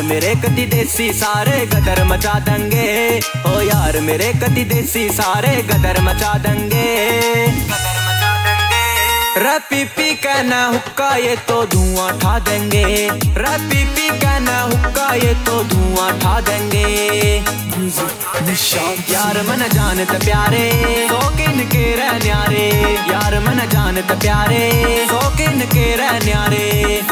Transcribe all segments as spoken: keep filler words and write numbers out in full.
मेरे कति देसी सारे गदर मचा देंगे। ओ यार मेरे कति देसी सारे गदर मचा देंगे, गदर मचा देंगे। रे पी पी कहना हुक्का ये तो धुआं उठा देंगे, रे पी पी कहना हुक्का ये तो धुआं उठा देंगे। यार मन जानत प्यारे शौकीन के रह न्यारे, यार मन जानत प्यारे शौकीन के रह न्यारे।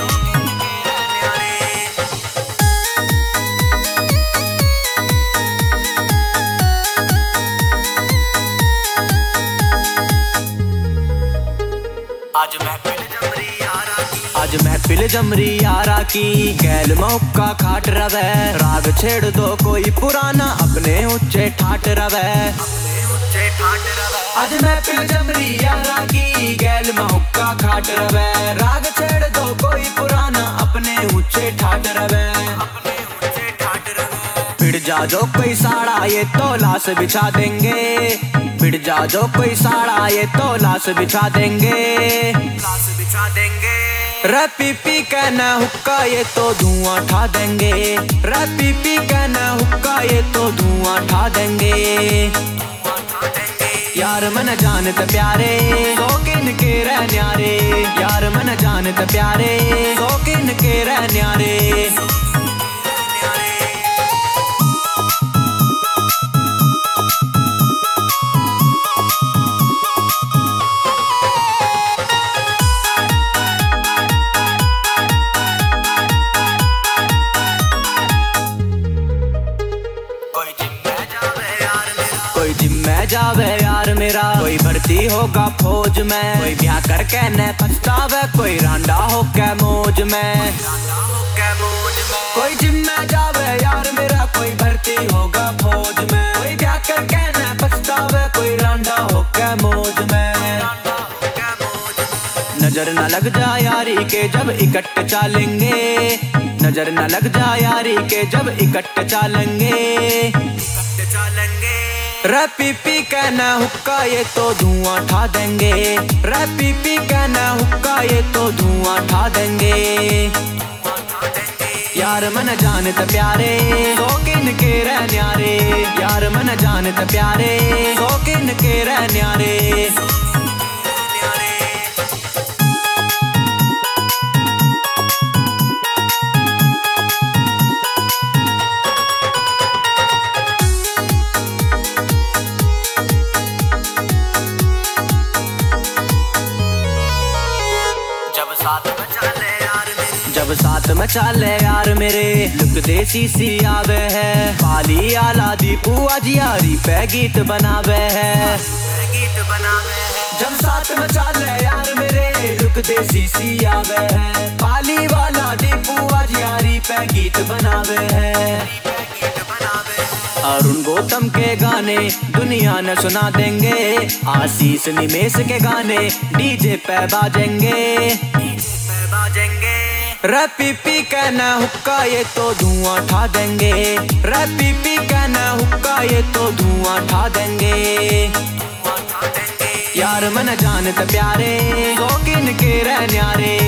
आज महफिल जमरी यारा की, आज महफिल जमरी यारा की, गैल मौका खाट रवे। राग छेड़ दो कोई पुराना अपने ऊंचे ठाट रवे, अपने ऊंचे ठाट रवे। आज महफिल जमरी यारा की, गैल मौका खाट रवे। राग छेड़ दो कोई पुराना अपने ऊंचे ठाट रवे, अपने ऊंचे ठाट रवे। भिड़ जा जो कोई साड़ा ये तो लाश बिछा देंगे, भिड़ जा जो कोई साड़ा ये तो लाश बिछा देंगे, लाश बिछा देंगे। रे पी पी कहना हुक्का ये तो धुआं उठा देंगे, रे पी पी कहना हुक्का ये तो धुआं उठा देंगे। यार मन जानत प्यारे शौकीन के रह न्यारे, यार मन जानत प्यारे शौकीन के रह न्यारे। कोई जिम में जावे यार मेरा, कोई भर्ती होगा फौज में, कोई ब्याह करके न पछतावे, कोई रांडा होके मौज में, कोई जिम में जावे यार मेरा, कोई भर्ती होगा फौज में, कोई ब्याह करके न पछतावे, कोई रांडा होके मौज में। नजर न लग जा यारी के जब इकट्ठे चालेंगे, नजर न लग जा यारी के जब इकट्ठे चालेंगे, इकट्ठे चालेंगे। रे पी पी कहना हुक्का ये तो धुआं उठा देंगे, रे पी पी कहना हुक्का ये तो धुआं उठा देंगे। यार मन जानत प्यारे शौकीन के रह न्यारे, यार मन जानत प्यारे शौकीन के रह न्यारे। जब साथ मचा ले यार मेरे, लुक देसी सी आवे है, पाली आला दी पुआ जियारी पे गीत बनावे है, गीत बनावे है। जब साथ मचा ले यार मेरे, लुक देसी सी आवे है, पाली वाला दी पुआ जियारी पे गीत बनावे है। अरुण गौतम के गाने दुनिया न सुना देंगे, आशीष निमेश के गाने डीजे पे बाजेंगे, डीजे पे बाजेंगे। रे पी पी कहना हुक्का ये तो धुआं उठा देंगे, रे पी पी कहना हुक्का ये तो धुआं उठा देंगे। यार मन जानत प्यारे शौकीन के रह न्यारे,